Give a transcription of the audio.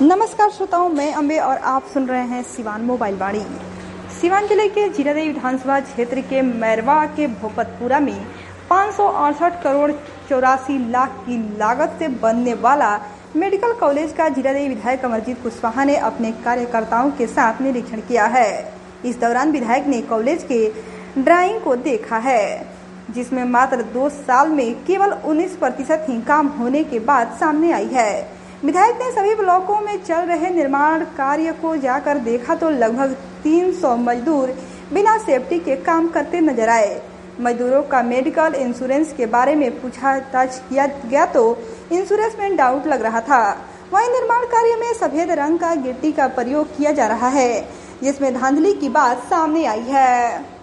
नमस्कार श्रोताओं, मैं अम्बे और आप सुन रहे हैं सिवान मोबाइल वाणी। सिवान जिले के जीरादेई विधानसभा क्षेत्र के मैरवा के भोपतपुरा में 568 करोड़ 84 लाख की लागत से बनने वाला मेडिकल कॉलेज का जीरादेई विधायक अमरजीत कुशवाहा ने अपने कार्यकर्ताओं के साथ निरीक्षण किया है। इस दौरान विधायक ने कॉलेज के ड्राइंग को देखा है, जिसमें मात्र 2 साल में केवल 19% ही काम होने के बाद सामने आई है। विधायक ने सभी ब्लॉकों में चल रहे निर्माण कार्य को जाकर देखा तो लगभग 300 मजदूर बिना सेफ्टी के काम करते नजर आए। मजदूरों का मेडिकल इंश्योरेंस के बारे में पूछताछ किया गया तो इंश्योरेंस में डाउट लग रहा था। वहीं निर्माण कार्य में सफेद रंग का गिट्टी का प्रयोग किया जा रहा है, जिसमें धांधली की बात सामने आई है।